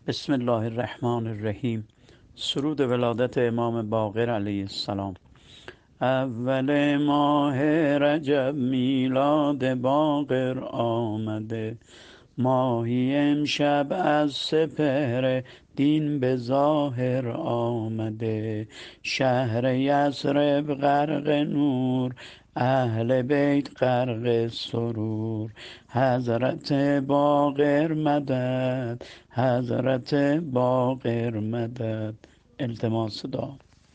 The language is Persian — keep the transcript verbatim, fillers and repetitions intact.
بسم الله الرحمن الرحیم. سرود ولادت امام باقر علیه السلام. اول ماه رجب میلاد باقر آمده، ماهی امشب از سپهر دین به ظاهر آمده. شهر یثرب غرق نور، اهل بیت غرق سرور. حضرت باقر مدد، حضرت باقر مدد. التماس دعا.